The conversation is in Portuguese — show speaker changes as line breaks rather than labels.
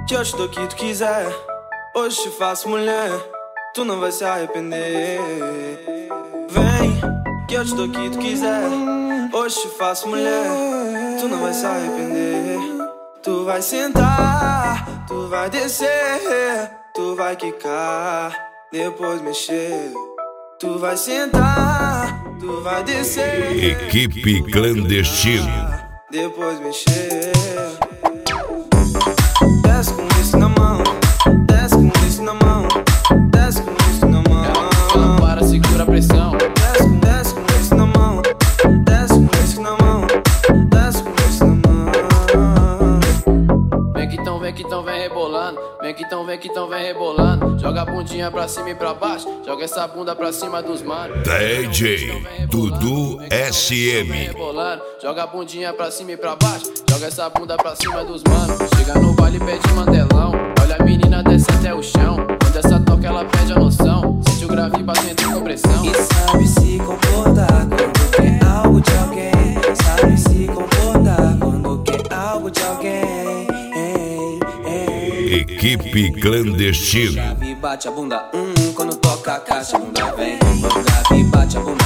que eu te dou o que tu quiser. Hoje te faço mulher, tu não vai se arrepender. Vem, que eu te dou o que tu quiser. Hoje te faço mulher, tu não vai se arrepender. Tu vai sentar, tu vai descer, tu vai quicar, depois mexer. Tu vai sentar, tu vai descer.
Equipe Clandestino.
Depois mexer. Desce com isso na mão, desce com isso na mão, desce com isso na mão.
Ela para, segura a pressão.
Desce com isso na mão, desce com isso na mão, desce com isso na mão.
Vem que então vem rebolando. Vem que então vem rebolando. Joga a bundinha pra cima e pra baixo. Joga essa bunda pra cima dos manos.
DJ Dudu SM.
Joga a bundinha pra cima e pra baixo. Joga essa bunda pra cima dos manos. Chega no baile, pede mandelão. Olha a menina desce até o chão. Quando essa toca ela perde a noção. Sente o grave batendo com pressão.
E sabe se comportar quando quer algo de alguém. Sabe se comportar quando quer algo de alguém.
Equipe Clandestino.
Grave bate a bunda, quando toca a caixa, a bunda vem. Quando grave bate a bunda.